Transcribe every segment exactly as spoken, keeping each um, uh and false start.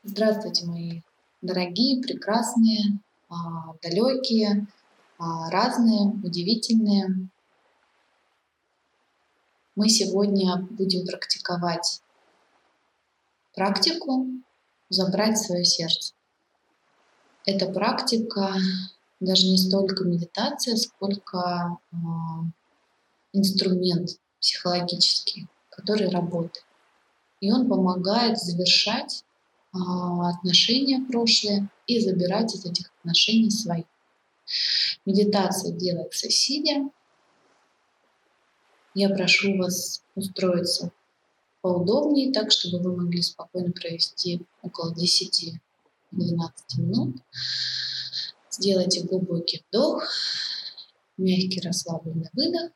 Здравствуйте, мои дорогие, прекрасные, а, далекие, а, разные, удивительные. Мы сегодня будем практиковать практику «Забрать свое сердце». Эта практика даже не столько медитация, сколько а, инструмент психологический, который работает. И он помогает завершать а, отношения прошлые и забирать из этих отношений свои. Медитация делается сидя. Я прошу вас устроиться поудобнее, так, чтобы вы могли спокойно провести около десяти-двенадцати минут. Сделайте глубокий вдох, мягкий расслабленный выдох.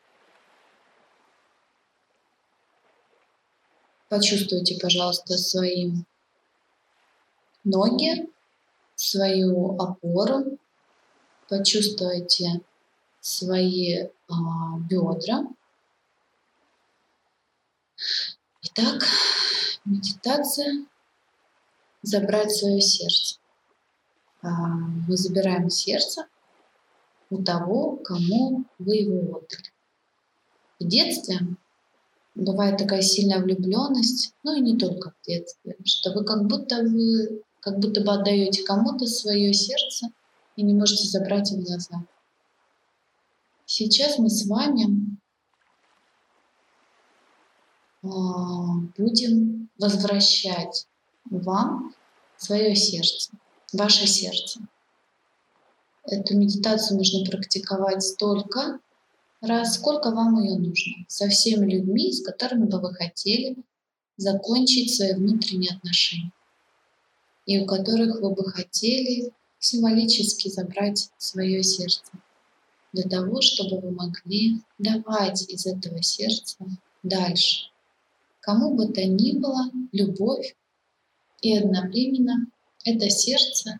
Почувствуйте, пожалуйста, свои ноги, свою опору. Почувствуйте свои а, бедра. Итак, медитация «Забрать свое сердце». А, мы забираем сердце у того, кому вы его отдали. В детстве бывает такая сильная влюбленность, ну и не только в детстве, что вы как будто вы как будто бы отдаете кому-то свое сердце и не можете забрать его назад. Сейчас мы с вами а, будем возвращать вам свое сердце, ваше сердце. Эту медитацию нужно практиковать столько раз, сколько вам ее нужно, со всеми людьми, с которыми бы вы хотели закончить свои внутренние отношения, и у которых вы бы хотели символически забрать свое сердце, для того, чтобы вы могли давать из этого сердца дальше. Кому бы то ни было любовь, и одновременно это сердце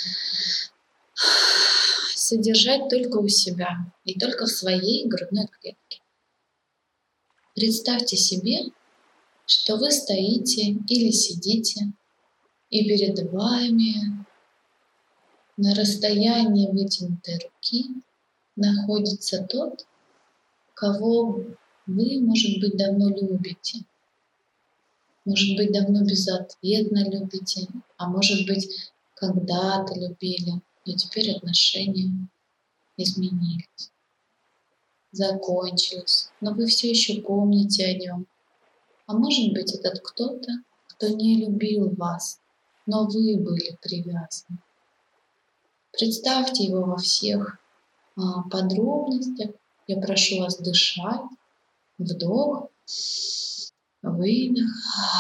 содержать только у себя и только в своей грудной клетке. Представьте себе, что вы стоите или сидите, и перед вами на расстоянии вытянутой руки находится тот, кого вы, может быть, давно любите, может быть, давно безответно любите, а может быть, когда-то любили, и теперь отношения изменились, закончились, но вы все еще помните о нем. А может быть, этот кто-то, кто не любил вас, но вы были привязаны. Представьте его во всех а, подробностях. Я прошу вас дышать. Вдох, выдох.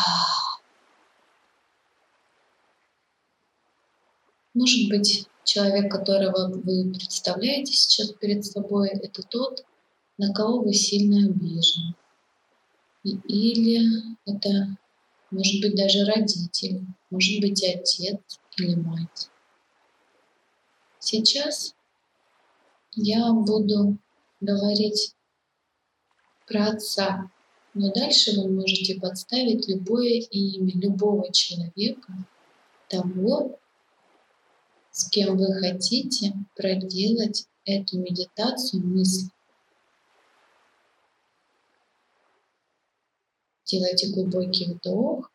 Может быть, человек, которого вы представляете сейчас перед собой, это тот, на кого вы сильно обижены. И, или это, может быть, даже родители, может быть, отец или мать. Сейчас я буду говорить про отца, но дальше вы можете подставить любое имя любого человека, того, с кем вы хотите проделать эту медитацию мысли. Делайте глубокий вдох,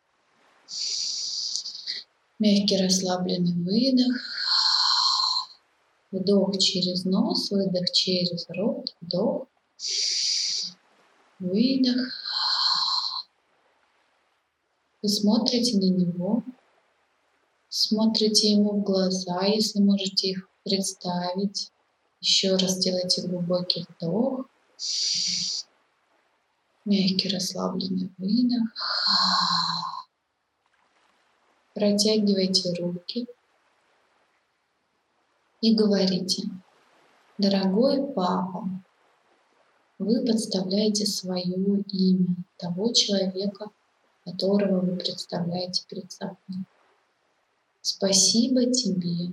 мягкий расслабленный выдох, вдох через нос, выдох через рот, вдох, выдох. Вы смотрите на него, смотрите ему в глаза, если можете их представить. Еще раз делайте глубокий вдох, мягкий расслабленный выдох. Протягивайте руки и говорите: дорогой папа, вы подставляете свое имя того человека, которого вы представляете перед собой. Спасибо тебе,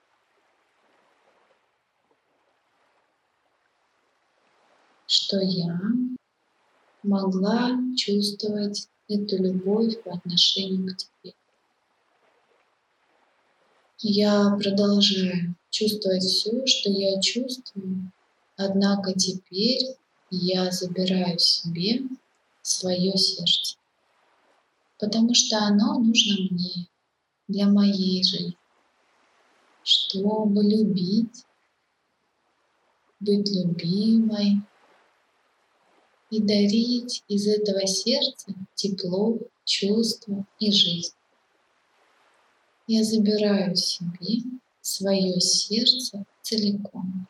что я могла чувствовать эту любовь по отношению к тебе. Я продолжаю чувствовать все, что я чувствую, однако теперь я забираю себе свое сердце, потому что оно нужно мне, для моей жизни, чтобы любить, быть любимой и дарить из этого сердца тепло, чувство и жизнь. Я забираю себе свое сердце целиком.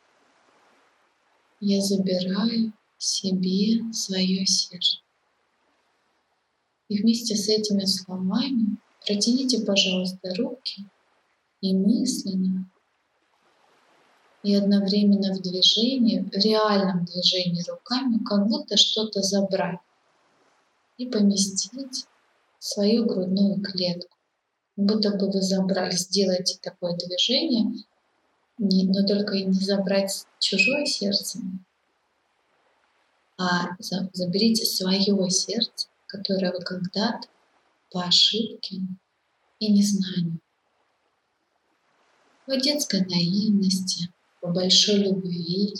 Я забираю себе свое сердце. И вместе с этими словами протяните, пожалуйста, руки и мысленно, и одновременно в движении, в реальном движении руками, как будто что-то забрать и поместить в свою грудную клетку. Как будто бы вы забрали, сделайте такое движение, не, но только и не забрать чужое сердце, а за, заберите свое сердце, которое вы когда-то по ошибке и незнанию, по детской наивности, по большой любви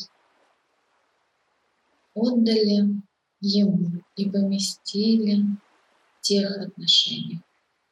отдали ему и поместили в тех отношениях.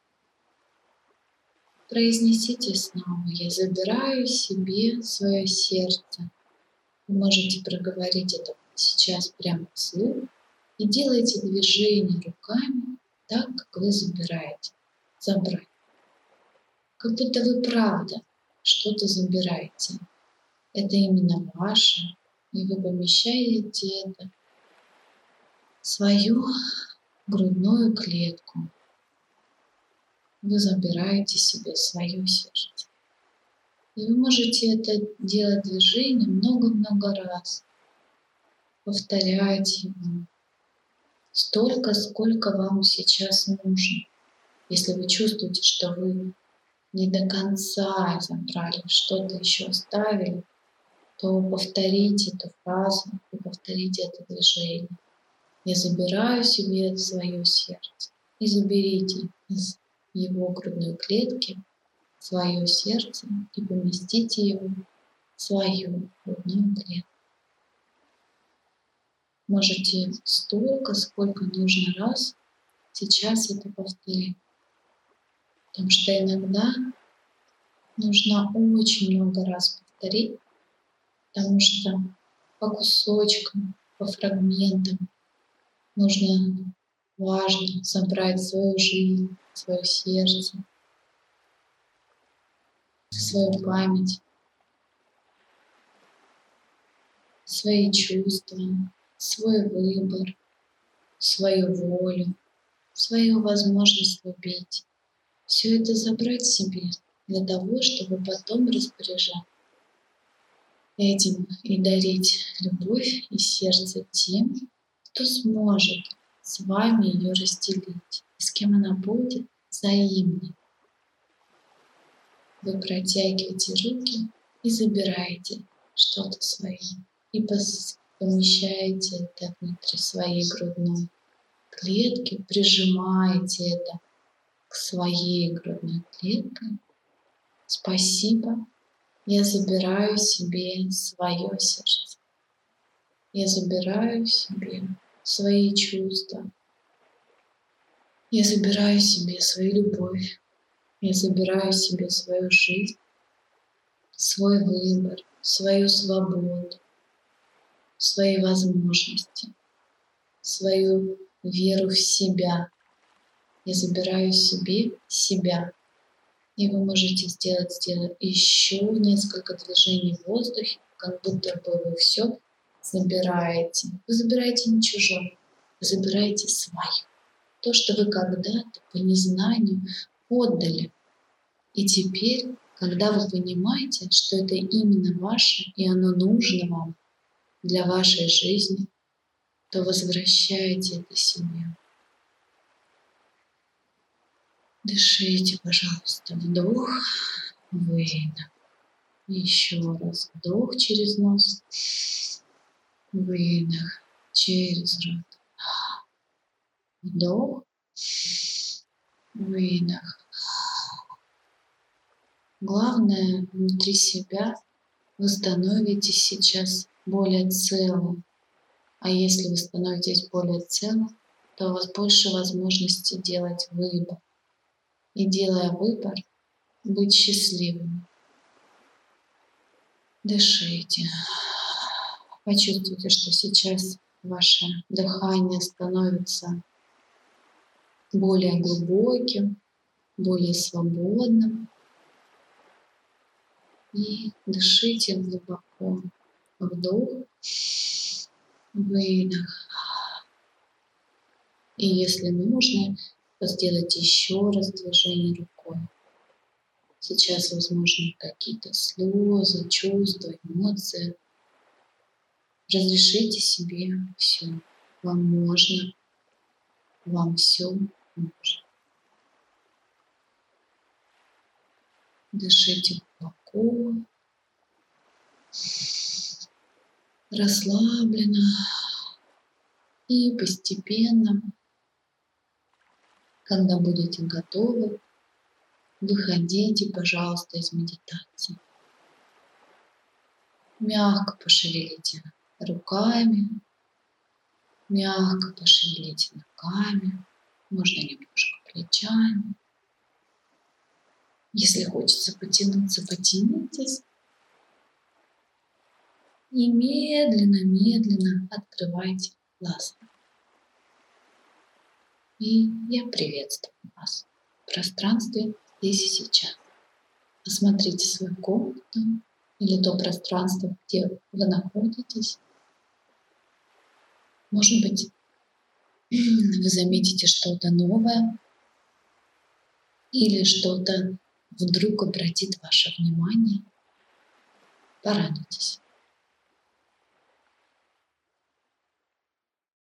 Произнесите снова: я забираю себе свое сердце. Вы можете проговорить это сейчас прямо вслух и делайте движение руками так, как вы забираете. Забрать. Как будто вы правда что-то забираете. Это именно ваше, и вы помещаете это в свою грудную клетку. Вы забираете себе свое сердце. И вы можете это делать движение много-много раз. Повторять его столько, сколько вам сейчас нужно. Если вы чувствуете, что вы не до конца забрали, что-то еще оставили, то повторите эту фразу и повторите это движение. Я забираю себе свое сердце. И заберите из его грудной клетки свое сердце и поместите его в свою грудную клетку. Можете столько, сколько нужно раз сейчас это повторить. Потому что иногда нужно очень много раз повторить, потому что по кусочкам, по фрагментам нужно, важно забрать свою жизнь, свое сердце, свою память, свои чувства, свой выбор, свою волю, свою возможность любить. Все это забрать себе для того, чтобы потом распоряжаться этим и дарить любовь и сердце тем, кто сможет с вами ее разделить, и с кем она будет взаимной. Вы протягиваете руки и забираете что-то свое, и помещаете это внутри своей грудной клетки, прижимаете это к своей грудной клетке. Спасибо. Я забираю себе свое сердце. Я забираю себе свои чувства. Я забираю себе свою любовь. Я забираю себе свою жизнь, свой выбор, свою свободу, свои возможности, свою веру в себя. Я забираю себе себя. И вы можете сделать, сделать еще несколько движений в воздухе, как будто бы вы все забираете. Вы забираете не чужое, вы забираете свое. То, что вы когда-то по незнанию отдали. И теперь, когда вы понимаете, что это именно ваше, и оно нужно вам для вашей жизни, то возвращайте это себе. Дышите, пожалуйста, вдох, выдох. Еще раз вдох через нос, выдох через рот. Вдох, выдох. Главное, внутри себя вы становитесь сейчас более целым. А если вы становитесь более целым, то у вас больше возможностей делать выбор. И делая выбор, быть счастливым. Дышите. Почувствуйте, что сейчас ваше дыхание становится более глубоким, более свободным. И дышите глубоко. Вдох, выдох. И если нужно, то сделайте еще раз движение рукой. Сейчас возможны какие-то слезы, чувства, эмоции. Разрешите себе все. Вам можно. Вам все можно. Дышите глубоко, расслабленно и постепенно, когда будете готовы, выходите, пожалуйста, из медитации. Мягко пошевелите руками, мягко пошевелите ногами, можно немножко плечами. Если хочется потянуться, потянитесь. И медленно-медленно открывайте глаза. И я приветствую вас в пространстве здесь и сейчас. Осмотрите свою комнату или то пространство, где вы находитесь. Может быть, вы заметите что-то новое или что-то вдруг обратит ваше внимание. Порадуйтесь.